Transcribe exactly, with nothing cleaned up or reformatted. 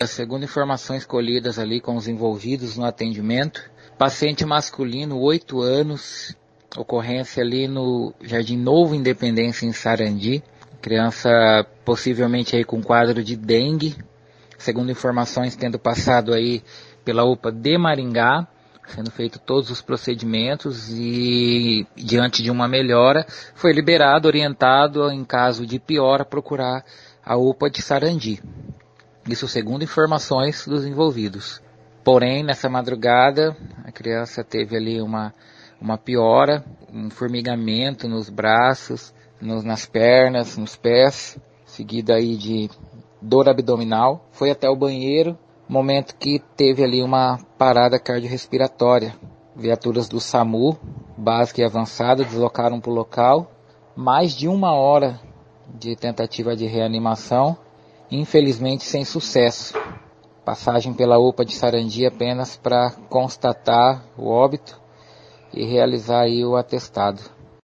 Segundo informações colhidas ali com os envolvidos no atendimento, paciente masculino, oito anos, ocorrência ali no Jardim Novo Independência, em Sarandi. Criança possivelmente aí com quadro de dengue, segundo informações tendo passado aí pela U P A de Maringá, sendo feito todos os procedimentos e diante de uma melhora, foi liberado, orientado em caso de piora procurar a U P A de Sarandi. Isso segundo informações dos envolvidos. Porém, nessa madrugada, a criança teve ali uma, uma piora, um formigamento nos braços, nos, nas pernas, nos pés, seguida aí de dor abdominal. Foi até o banheiro, momento que teve ali uma parada cardiorrespiratória. Viaturas do SAMU, básica e avançada, deslocaram para o local. Mais de uma hora de tentativa de reanimação, infelizmente sem sucesso. Passagem pela U P A de Sarandi apenas para constatar o óbito e realizar aí o atestado.